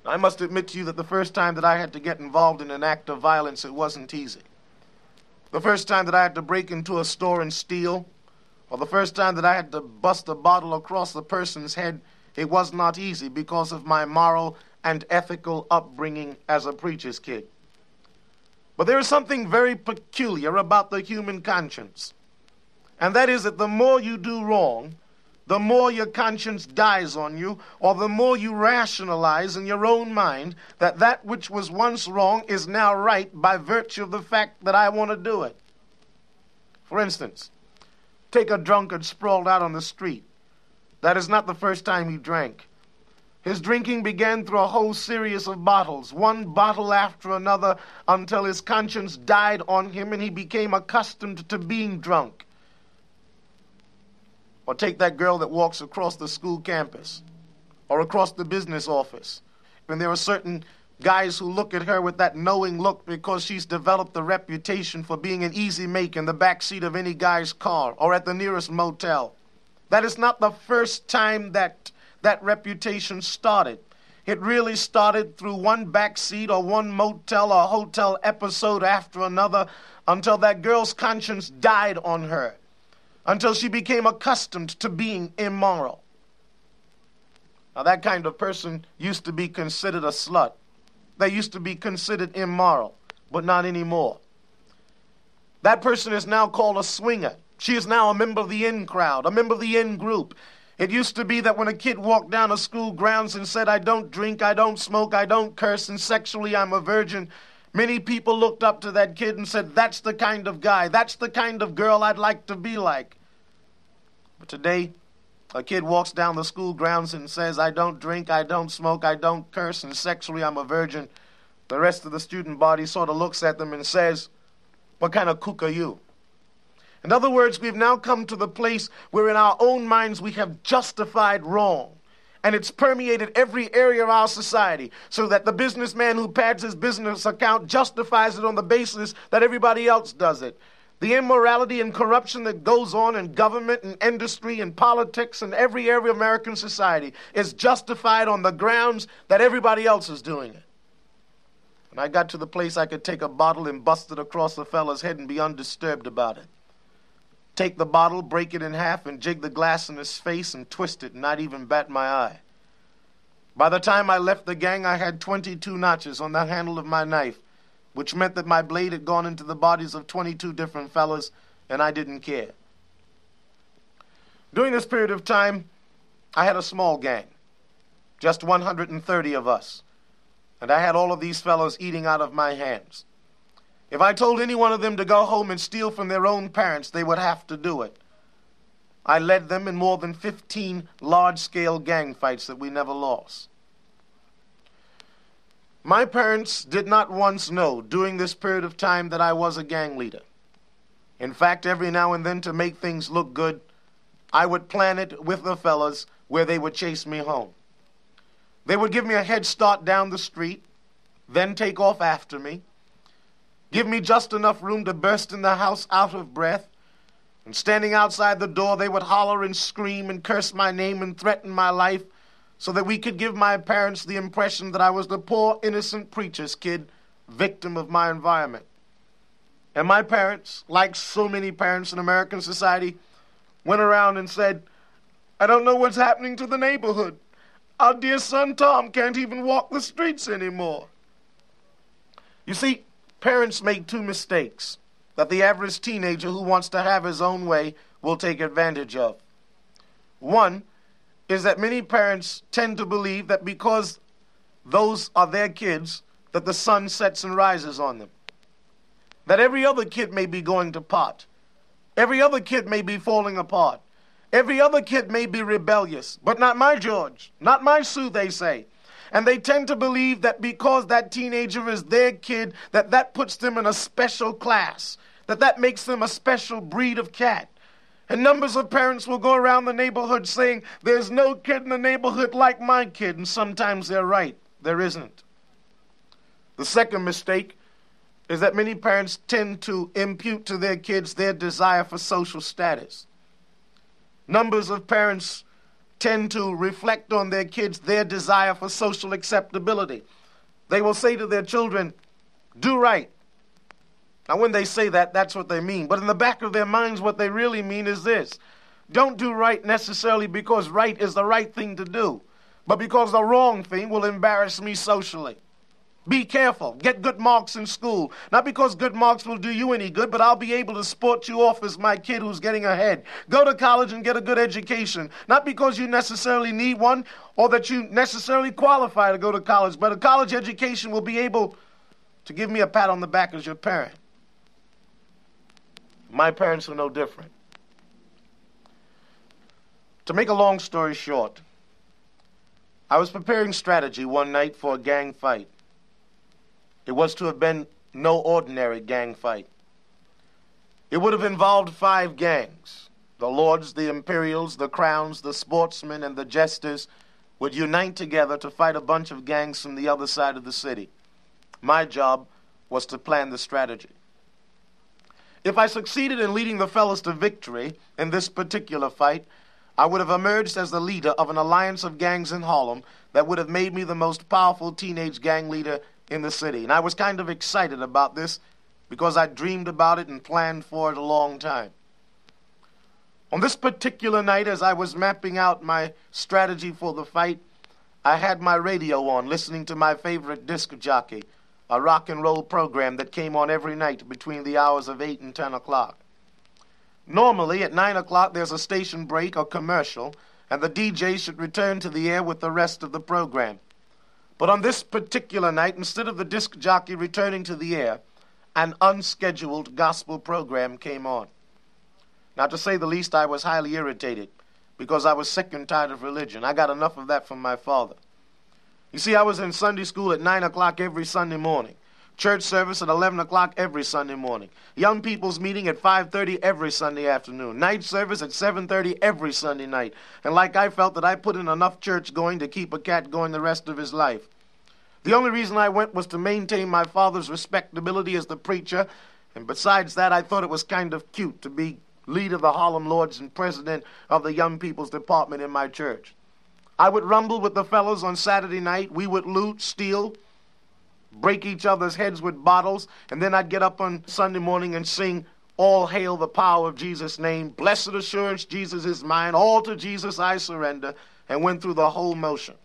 I must admit to you that the first time that I had to get involved in an act of violence, it wasn't easy. The first time that I had to break into a store and steal, or the first time that I had to bust a bottle across a person's head, it was not easy because of my moral and ethical upbringing as a preacher's kid. But there is something very peculiar about the human conscience, and that is that the more you do wrong, the more your conscience dies on you, or the more you rationalize in your own mind that that which was once wrong is now right by virtue of the fact that I want to do it. For instance, take a drunkard sprawled out on the street. That is not the first time he drank. His drinking began through a whole series of bottles, one bottle after another, until his conscience died on him and he became accustomed to being drunk. Or take that girl that walks across the school campus or across the business office. And there are certain guys who look at her with that knowing look because she's developed a reputation for being an easy make in the backseat of any guy's car or at the nearest motel. That is not the first time that reputation started. It really started through one backseat or one motel or hotel episode after another until that girl's conscience died on her, until she became accustomed to being immoral. Now, that kind of person used to be considered a slut. They used to be considered immoral, but not anymore. That person is now called a swinger. She is now a member of the in crowd, a member of the in group. It used to be that when a kid walked down the school grounds and said, "I don't drink, I don't smoke, I don't curse, and sexually I'm a virgin," many people looked up to that kid and said, "That's the kind of guy, that's the kind of girl I'd like to be like." But today, a kid walks down the school grounds and says, "I don't drink, I don't smoke, I don't curse, and sexually I'm a virgin." The rest of the student body sort of looks at them and says, "What kind of kook are you?" In other words, we've now come to the place where in our own minds we have justified wrong. And it's permeated every area of our society, so that the businessman who pads his business account justifies it on the basis that everybody else does it. The immorality and corruption that goes on in government and industry and politics and every area of American society is justified on the grounds that everybody else is doing it. And I got to the place I could take a bottle and bust it across the fella's head and be undisturbed about it. Take the bottle, break it in half, and jig the glass in his face and twist it and not even bat my eye. By the time I left the gang, I had 22 notches on the handle of my knife, which meant that my blade had gone into the bodies of 22 different fellas, and I didn't care. During this period of time, I had a small gang, just 130 of us, and I had all of these fellows eating out of my hands. If I told any one of them to go home and steal from their own parents, they would have to do it. I led them in more than 15 large-scale gang fights that we never lost. My parents did not once know during this period of time that I was a gang leader. In fact, every now and then, to make things look good, I would plan it with the fellas where they would chase me home. They would give me a head start down the street, then take off after me, give me just enough room to burst in the house out of breath, and standing outside the door, they would holler and scream and curse my name and threaten my life so that we could give my parents the impression that I was the poor, innocent preacher's kid, victim of my environment. And my parents, like so many parents in American society, went around and said, "I don't know what's happening to the neighborhood. Our dear son Tom can't even walk the streets anymore." You see, parents make two mistakes that the average teenager who wants to have his own way will take advantage of. One is that many parents tend to believe that because those are their kids, that the sun sets and rises on them. That every other kid may be going to pot. Every other kid may be falling apart. Every other kid may be rebellious, but not my George, not my Sue, they say. And they tend to believe that because that teenager is their kid, that puts them in a special class, that makes them a special breed of cat. And numbers of parents will go around the neighborhood saying, "There's no kid in the neighborhood like my kid," and sometimes they're right. There isn't. The second mistake is that many parents tend to impute to their kids their desire for social status. Numbers of parents tend to reflect on their kids their desire for social acceptability. They will say to their children, do right. Now, when they say that, that's what they mean. But in the back of their minds, what they really mean is this. Don't do right necessarily because right is the right thing to do, but because the wrong thing will embarrass me socially. Be careful. Get good marks in school. Not because good marks will do you any good, but I'll be able to sport you off as my kid who's getting ahead. Go to college and get a good education. Not because you necessarily need one or that you necessarily qualify to go to college, but a college education will be able to give me a pat on the back as your parent. My parents are no different. To make a long story short, I was preparing strategy one night for a gang fight. It was to have been no ordinary gang fight. It would have involved 5 gangs. The Lords, the Imperials, the Crowns, the Sportsmen, and the Jesters would unite together to fight a bunch of gangs from the other side of the city. My job was to plan the strategy. If I succeeded in leading the fellows to victory in this particular fight, I would have emerged as the leader of an alliance of gangs in Harlem that would have made me the most powerful teenage gang leader in the city. And I was kind of excited about this because I dreamed about it and planned for it a long time. On this particular night, as I was mapping out my strategy for the fight, I had my radio on, listening to my favorite disc jockey, a rock and roll program that came on every night between the hours of 8 and 10 o'clock. Normally, at 9 o'clock, there's a station break or commercial, and the DJ should return to the air with the rest of the program. But on this particular night, instead of the disc jockey returning to the air, an unscheduled gospel program came on. Now, to say the least, I was highly irritated because I was sick and tired of religion. I got enough of that from my father. You see, I was in Sunday school at 9 o'clock every Sunday morning, church service at 11 o'clock every Sunday morning, young people's meeting at 5:30 every Sunday afternoon, night service at 7:30 every Sunday night. And like I felt that I put in enough church going to keep a cat going the rest of his life. The only reason I went was to maintain my father's respectability as the preacher, and besides that, I thought it was kind of cute to be leader of the Harlem Lords and president of the young people's department in my church. I would rumble with the fellows on Saturday night. We would loot, steal, break each other's heads with bottles, and then I'd get up on Sunday morning and sing, "All hail the power of Jesus' name, blessed assurance, Jesus is mine, all to Jesus I surrender," and went through the whole motion.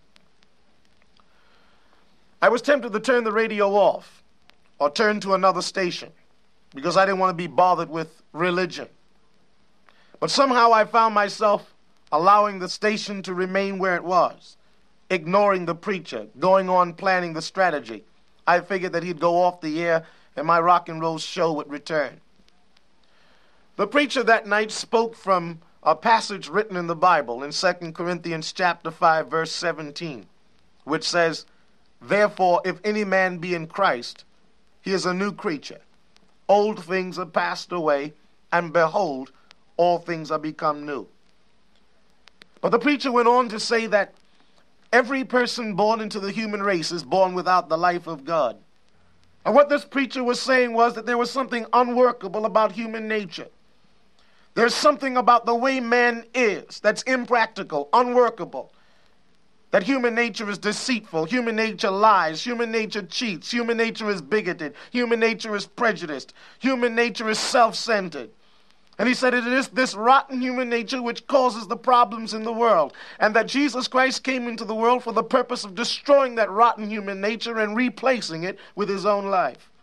I was tempted to turn the radio off or turn to another station because I didn't want to be bothered with religion. But somehow I found myself allowing the station to remain where it was, ignoring the preacher, going on planning the strategy. I figured that he'd go off the air and my rock and roll show would return. The preacher that night spoke from a passage written in the Bible in 2 Corinthians chapter 5, verse 17, which says, "Therefore, if any man be in Christ, he is a new creature. Old things are passed away, and behold, all things are become new." But the preacher went on to say that every person born into the human race is born without the life of God. And what this preacher was saying was that there was something unworkable about human nature. There's something about the way man is that's impractical, unworkable. That human nature is deceitful, human nature lies, human nature cheats, human nature is bigoted, human nature is prejudiced, human nature is self-centered. And he said it is this rotten human nature which causes the problems in the world, and that Jesus Christ came into the world for the purpose of destroying that rotten human nature and replacing it with his own life.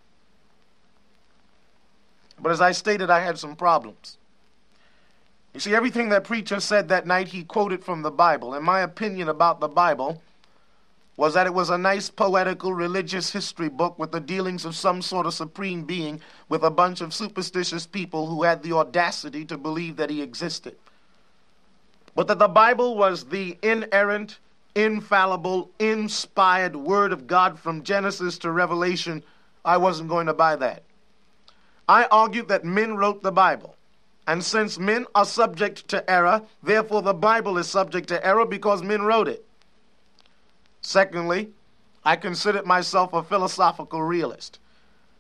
But as I stated, I had some problems. You see, everything that preacher said that night, he quoted from the Bible. And my opinion about the Bible was that it was a nice, poetical, religious history book with the dealings of some sort of supreme being with a bunch of superstitious people who had the audacity to believe that he existed. But that the Bible was the inerrant, infallible, inspired Word of God from Genesis to Revelation, I wasn't going to buy that. I argued that men wrote the Bible. And since men are subject to error, therefore the Bible is subject to error because men wrote it. Secondly, I considered myself a philosophical realist.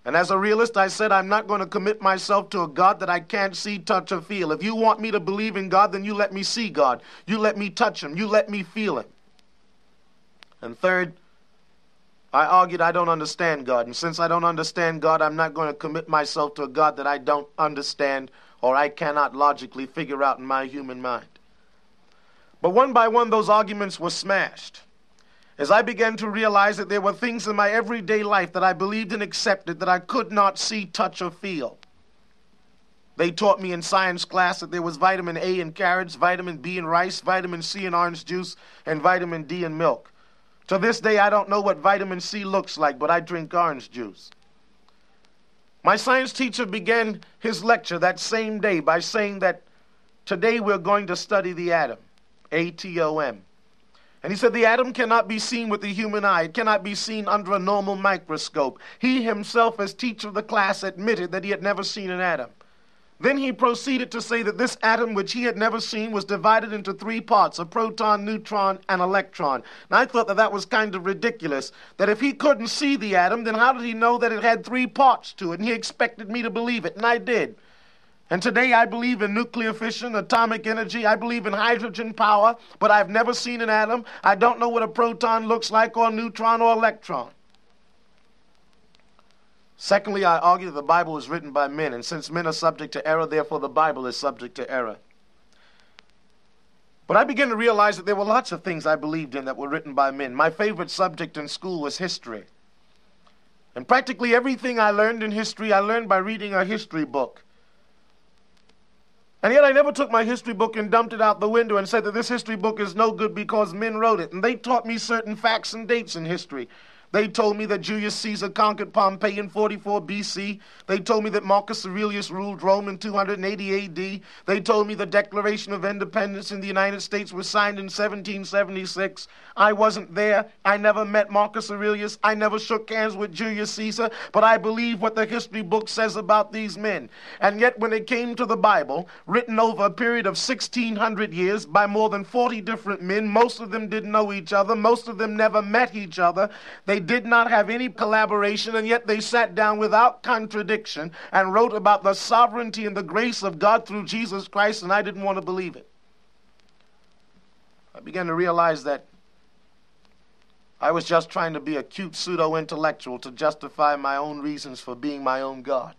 And as a realist, I said, I'm not going to commit myself to a God that I can't see, touch, or feel. If you want me to believe in God, then you let me see God. You let me touch him. You let me feel him. And third, I argued I don't understand God. And since I don't understand God, I'm not going to commit myself to a God that I don't understand or I cannot logically figure out in my human mind. But one by one, those arguments were smashed. As I began to realize that there were things in my everyday life that I believed and accepted that I could not see, touch, or feel. They taught me in science class that there was vitamin A in carrots, vitamin B in rice, vitamin C in orange juice, and vitamin D in milk. To this day, I don't know what vitamin C looks like, but I drink orange juice. My science teacher began his lecture that same day by saying that today we're going to study the atom, A-T-O-M. And he said the atom cannot be seen with the human eye. It cannot be seen under a normal microscope. He himself, as teacher of the class, admitted that he had never seen an atom. Then he proceeded to say that this atom, which he had never seen, was divided into three parts, a proton, neutron, and electron. And I thought that that was kind of ridiculous, that if he couldn't see the atom, then how did he know that it had three parts to it? And he expected me to believe it, and I did. And today I believe in nuclear fission, atomic energy. I believe in hydrogen power, but I've never seen an atom. I don't know what a proton looks like, or a neutron, or electron. Secondly, I argue that the Bible was written by men, and since men are subject to error, therefore the Bible is subject to error. But I began to realize that there were lots of things I believed in that were written by men. My favorite subject in school was history. And practically everything I learned in history, I learned by reading a history book. And yet I never took my history book and dumped it out the window and said that this history book is no good because men wrote it. And they taught me certain facts and dates in history. They told me that Julius Caesar conquered Pompeii in 44 BC. They told me that Marcus Aurelius ruled Rome in 280 AD. They told me the Declaration of Independence in the United States was signed in 1776. I wasn't there. I never met Marcus Aurelius. I never shook hands with Julius Caesar. But I believe what the history book says about these men. And yet when it came to the Bible, written over a period of 1,600 years by more than 40 different men, most of them didn't know each other. Most of them never met each other. They did not have any collaboration, and yet they sat down without contradiction and wrote about the sovereignty and the grace of God through Jesus Christ, and I didn't want to believe it. I began to realize that I was just trying to be a cute pseudo-intellectual to justify my own reasons for being my own God.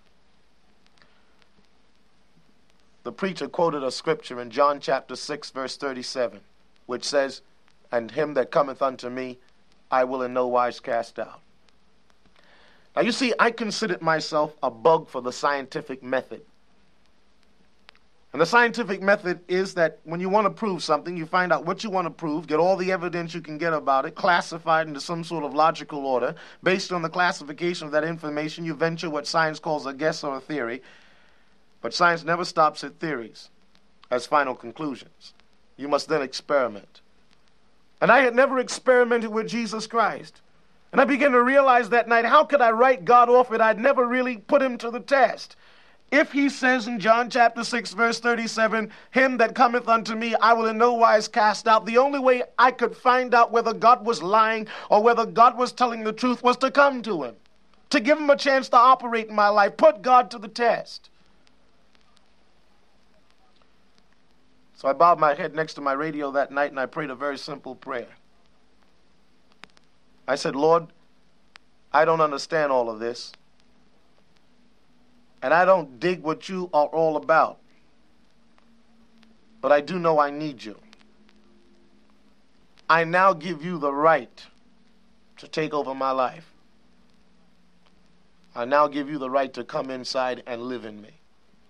The preacher quoted a scripture in John chapter 6, verse 37, which says, "And him that cometh unto me, I will in no wise cast out." Now you see, I considered myself a bug for the scientific method. And the scientific method is that when you want to prove something, you find out what you want to prove, get all the evidence you can get about it, classify it into some sort of logical order. Based on the classification of that information, you venture what science calls a guess or a theory. But science never stops at theories as final conclusions. You must then experiment. And I had never experimented with Jesus Christ. And I began to realize that night, how could I write God off if I'd never really put him to the test? If he says in John chapter 6, verse 37, "Him that cometh unto me, I will in no wise cast out," the only way I could find out whether God was lying or whether God was telling the truth was to come to him, to give him a chance to operate in my life, put God to the test. So I bowed my head next to my radio that night and I prayed a very simple prayer. I said, "Lord, I don't understand all of this. And I don't dig what you are all about. But I do know I need you. I now give you the right to take over my life. I now give you the right to come inside and live in me."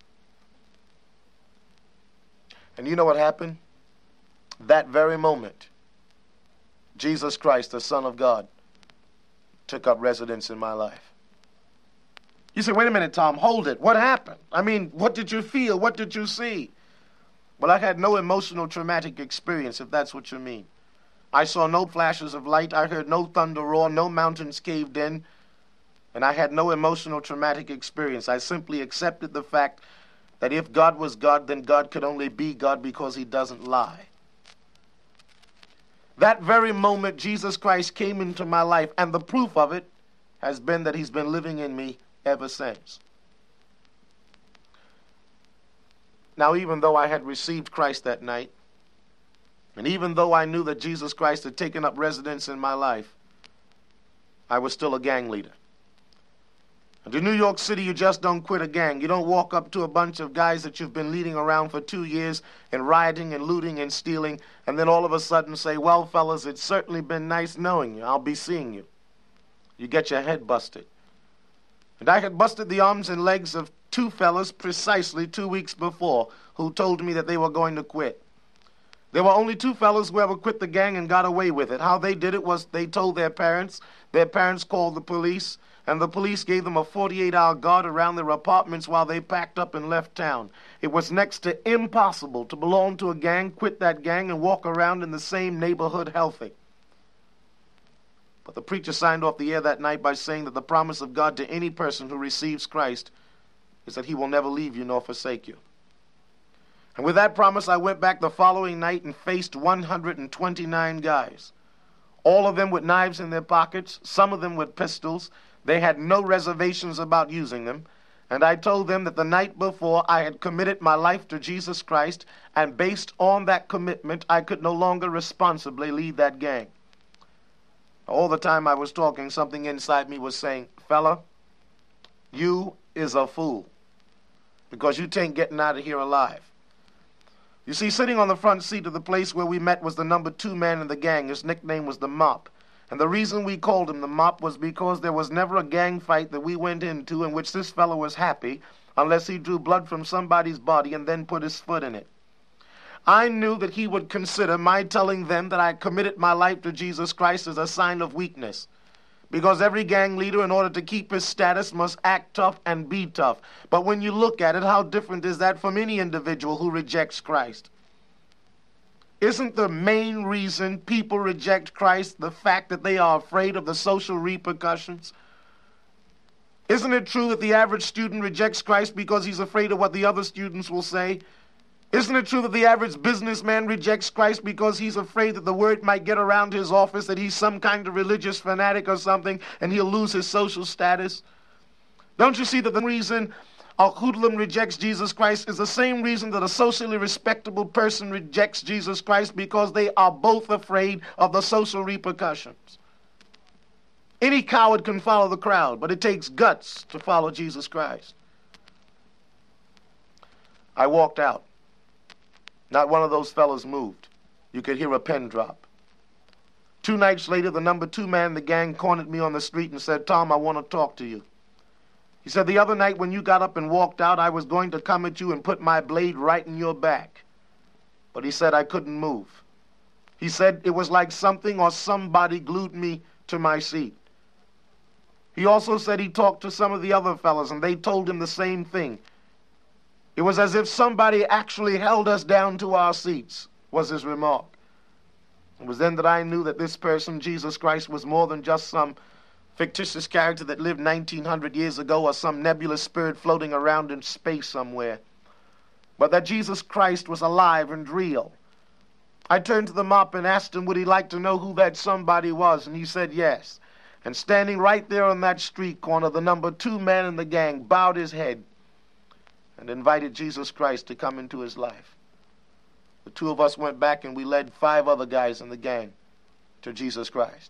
And you know what happened? That very moment, Jesus Christ, the Son of God, took up residence in my life. You say, "Wait a minute, Tom, hold it. What happened? I mean, what did you feel? What did you see?" Well, I had no emotional traumatic experience, if that's what you mean. I saw no flashes of light. I heard no thunder roar, no mountains caved in. And I had no emotional traumatic experience. I simply accepted the fact that if God was God, then God could only be God because he doesn't lie. That very moment, Jesus Christ came into my life, and the proof of it has been that he's been living in me ever since. Now, even though I had received Christ that night, and even though I knew that Jesus Christ had taken up residence in my life, I was still a gang leader. And in New York City, you just don't quit a gang. You don't walk up to a bunch of guys that you've been leading around for 2 years and rioting and looting and stealing, and then all of a sudden say, well, fellas, it's certainly been nice knowing you. I'll be seeing you. You get your head busted. And I had busted the arms and legs of 2 fellas precisely 2 weeks before who told me that they were going to quit. There were only 2 fellas who ever quit the gang and got away with it. How they did it was they told their parents called the police, and the police gave them a 48-hour guard around their apartments while they packed up and left town. It was next to impossible to belong to a gang, quit that gang, and walk around in the same neighborhood healthy. But the preacher signed off the air that night by saying that the promise of God to any person who receives Christ is that he will never leave you nor forsake you. And with that promise, I went back the following night and faced 129 guys. All of them with knives in their pockets, some of them with pistols. They had no reservations about using them. And I told them that the night before I had committed my life to Jesus Christ, and based on that commitment, I could no longer responsibly lead that gang. All the time I was talking, something inside me was saying, fella, you is a fool, because you ain't getting out of here alive. You see, sitting on the front seat of the place where we met was the number 2 man in the gang. His nickname was the Mop. And the reason we called him the Mop was because there was never a gang fight that we went into in which this fellow was happy unless he drew blood from somebody's body and then put his foot in it. I knew that he would consider my telling them that I committed my life to Jesus Christ as a sign of weakness. Because every gang leader, in order to keep his status, must act tough and be tough. But when you look at it, how different is that from any individual who rejects Christ? Isn't the main reason people reject Christ the fact that they are afraid of the social repercussions? Isn't it true that the average student rejects Christ because he's afraid of what the other students will say? Isn't it true that the average businessman rejects Christ because he's afraid that the word might get around his office that he's some kind of religious fanatic or something and he'll lose his social status? Don't you see that the reason a hoodlum rejects Jesus Christ is the same reason that a socially respectable person rejects Jesus Christ, because they are both afraid of the social repercussions? Any coward can follow the crowd, but it takes guts to follow Jesus Christ. I walked out. Not one of those fellas moved. You could hear a pin drop. 2 nights later, the number 2 man in the gang cornered me on the street and said, Tom, I want to talk to you. He said, the other night when you got up and walked out, I was going to come at you and put my blade right in your back. But he said I couldn't move. He said it was like something or somebody glued me to my seat. He also said he talked to some of the other fellas and they told him the same thing. It was as if somebody actually held us down to our seats, was his remark. It was then that I knew that this person, Jesus Christ, was more than just some fictitious character that lived 1900 years ago or some nebulous spirit floating around in space somewhere, but that Jesus Christ was alive and real. I turned to the Mop and asked him would he like to know who that somebody was, and he said yes. And standing right there on that street corner, the number 2 man in the gang bowed his head and invited Jesus Christ to come into his life. The 2 of us went back and we led 5 other guys in the gang to Jesus Christ.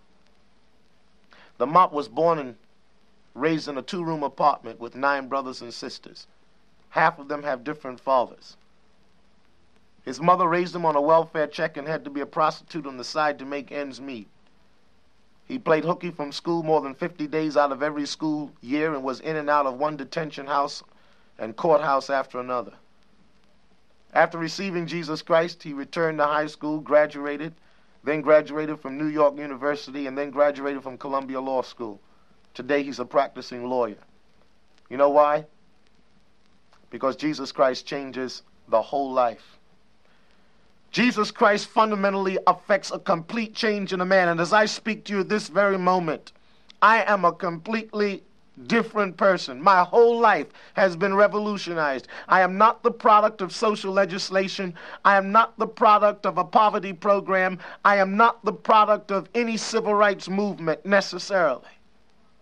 The Mop was born and raised in a 2-room apartment with 9 brothers and sisters. Half of them have different fathers. His mother raised him on a welfare check and had to be a prostitute on the side to make ends meet. He played hooky from school more than 50 days out of every school year and was in and out of one detention house and courthouse after another. After receiving Jesus Christ, he returned to high school, graduated, then graduated from New York University, and then graduated from Columbia Law School. Today he's a practicing lawyer. You know why? Because Jesus Christ changes the whole life. Jesus Christ fundamentally affects a complete change in a man. And as I speak to you this very moment, I am a completely different person. My whole life has been revolutionized. I am not the product of social legislation. I am not the product of a poverty program. I am not the product of any civil rights movement necessarily.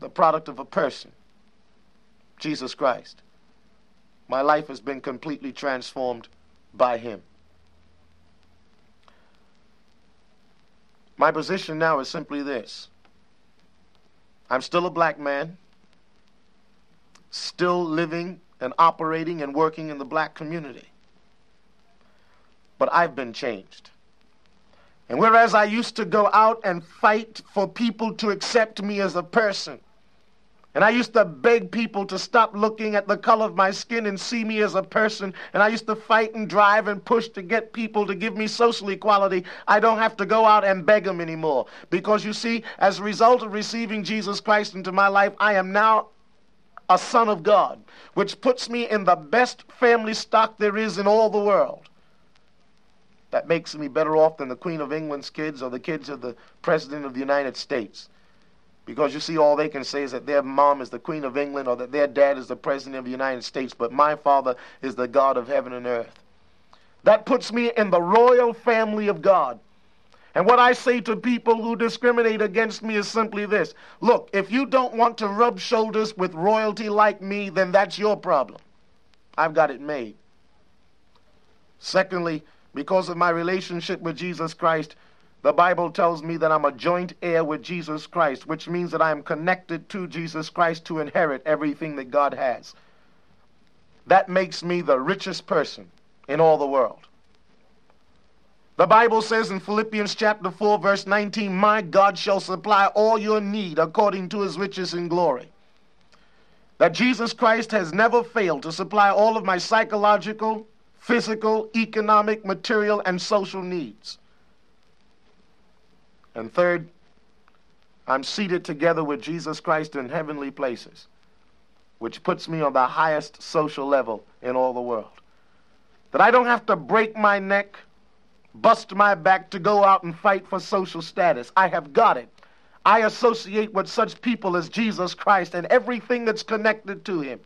the product of a person, Jesus Christ. My life has been completely transformed by him. My position now is simply this. I'm still a black man, still living and operating and working in the black community. But I've been changed. And whereas I used to go out and fight for people to accept me as a person, and I used to beg people to stop looking at the color of my skin and see me as a person, and I used to fight and drive and push to get people to give me social equality, I don't have to go out and beg them anymore. Because you see, as a result of receiving Jesus Christ into my life, I am now a son of God, which puts me in the best family stock there is in all the world. That makes me better off than the Queen of England's kids or the kids of the President of the United States. Because you see, all they can say is that their mom is the Queen of England or that their dad is the President of the United States, but my Father is the God of heaven and earth. That puts me in the royal family of God. And what I say to people who discriminate against me is simply this. Look, if you don't want to rub shoulders with royalty like me, then that's your problem. I've got it made. Secondly, because of my relationship with Jesus Christ, the Bible tells me that I'm a joint heir with Jesus Christ, which means that I am connected to Jesus Christ to inherit everything that God has. That makes me the richest person in all the world. The Bible says in Philippians chapter 4, verse 19, my God shall supply all your need according to his riches in glory. That Jesus Christ has never failed to supply all of my psychological, physical, economic, material, and social needs. And third, I'm seated together with Jesus Christ in heavenly places, which puts me on the highest social level in all the world. That I don't have to break my neck, bust my back to go out and fight for social status. I have got it. I associate with such people as Jesus Christ and everything that's connected to him.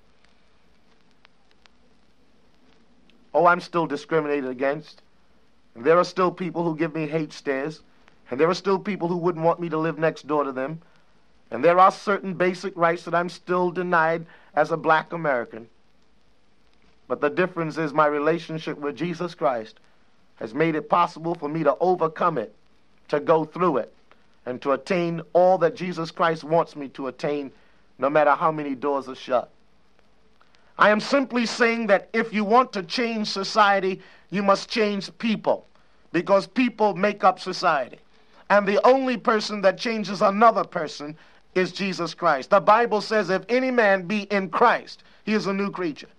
Oh, I'm still discriminated against. And there are still people who give me hate stares. And there are still people who wouldn't want me to live next door to them. And there are certain basic rights that I'm still denied as a black American. But the difference is my relationship with Jesus Christ has made it possible for me to overcome it, to go through it, and to attain all that Jesus Christ wants me to attain, no matter how many doors are shut. I am simply saying that if you want to change society, you must change people, because people make up society. And the only person that changes another person is Jesus Christ. The Bible says if any man be in Christ, he is a new creature.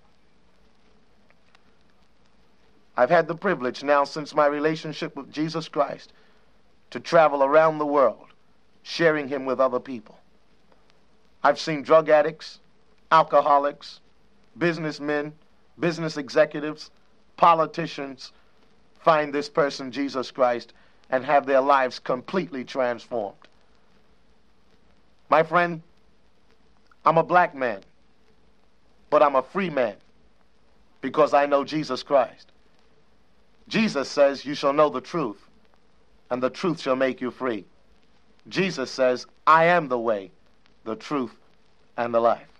I've had the privilege now since my relationship with Jesus Christ to travel around the world, sharing him with other people. I've seen drug addicts, alcoholics, businessmen, business executives, politicians find this person, Jesus Christ, and have their lives completely transformed. My friend, I'm a black man, but I'm a free man because I know Jesus Christ. Jesus says, you shall know the truth, and the truth shall make you free. Jesus says, I am the way, the truth, and the life.